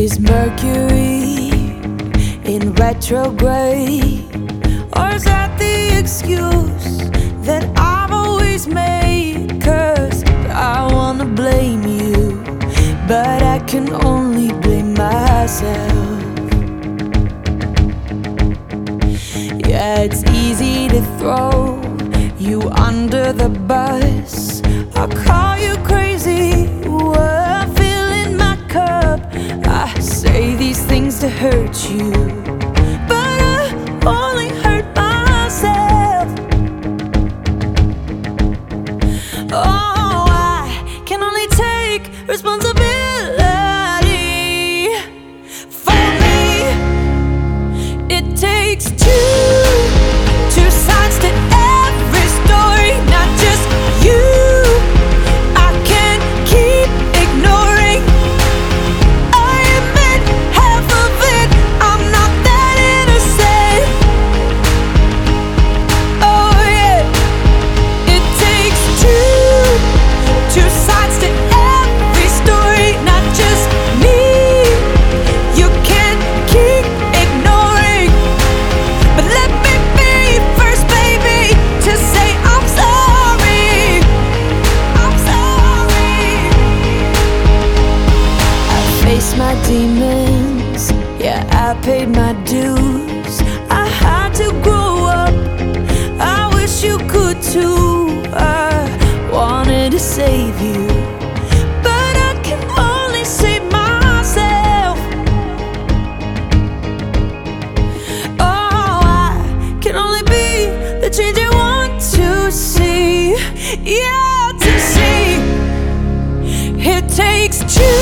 Is Mercury in retrograde? Or is that the excuse that I've always made? 'Cause I wanna blame you, but I can only blame myself. Yeah, it's easy to throw you under the bus. I'll call you crazy, well, filling my cup. I say these things to hurt you, but I only hurt myself. Oh, I can only take responsibility for me. It takes two sides to every story, not just you. I can't keep ignoring. I admit half of it, I'm not that innocent. Oh yeah, it takes two sides to every story, not just me. You can't keep ignoring, but let me be first, baby, to say I'm sorry. I'm sorry. I faced my demons, yeah, I paid my dues. I had to grow up, I wish you could too. I wanted to save you, but I can only save myself. Oh, I can only be the change I want to see. Yeah, to see. It takes two